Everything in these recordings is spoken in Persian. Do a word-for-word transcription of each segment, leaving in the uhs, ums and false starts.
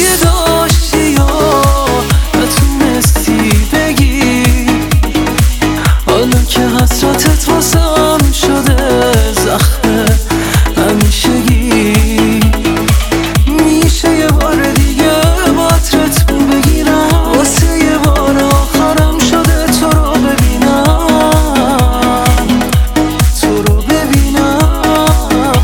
دیگه داشتی یا نتونستی بگی، حالا که حسرتت واسم شده زخم همیشگی. میشه یه بار دیگه با عطرت بو بگیرم، واسه یه بار آخرم شده تو رو ببینم، تو رو ببینم.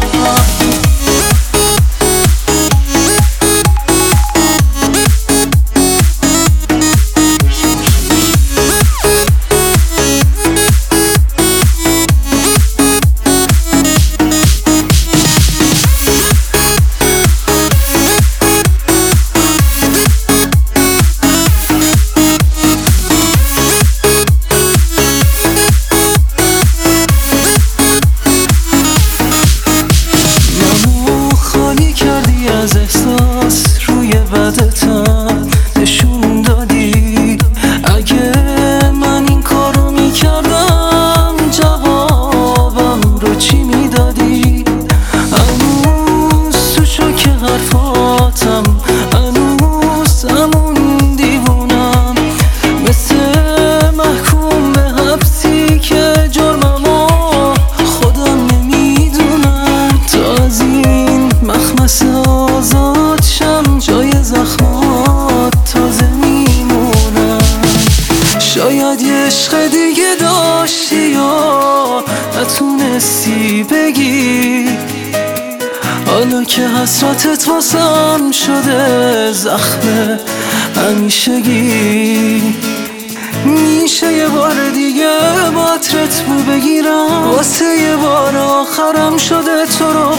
از احساس روی بدتم نشون دادی، اگه من این کارو میکردم جوابم رو چی میدادی؟ هنوز تو شوک حرفاتم، هنوز همون دیوونم، مثل محکوم به حبسی که جرممو خودم نمیدونم. تا از این مخمسه آزاد شم، جای زخمات تازه میمونم. شاید یه عشق دیگه داشتی یا نتونستی بگی، حالا که حسرتت واسم شده زخم همیشگی. میشه یه بار دیگه با عطرت بو بگیرم، واسه یه بار آخرم شده تو رو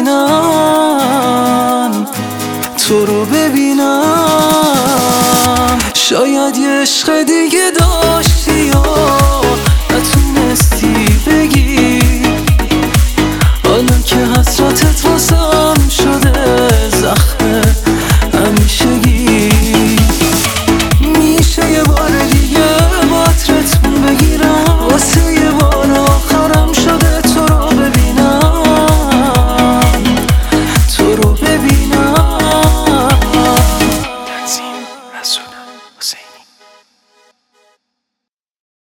ببینم، تو رو ببینم. شاید یه عشق دیگه